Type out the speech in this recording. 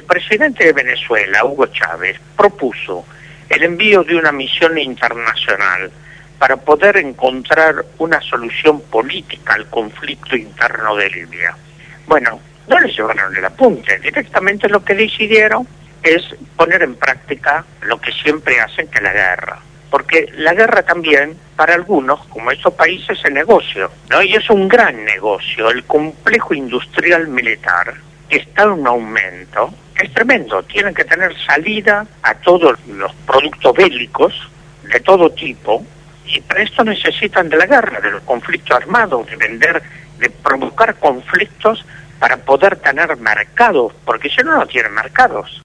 presidente de Venezuela, Hugo Chávez, propuso el envío de una misión internacional para poder encontrar una solución política al conflicto interno de Libia, bueno, no les llevaron el apunte, directamente lo que decidieron es poner en práctica lo que siempre hacen, que es la guerra. Porque la guerra también, para algunos, como estos países, es negocio, ¿no? Y es un gran negocio. El complejo industrial militar está en un aumento, es tremendo. Tienen que tener salida a todos los productos bélicos de todo tipo, y para esto necesitan de la guerra, del conflicto armado, de vender, de provocar conflictos para poder tener mercados, porque si no, no tienen mercados.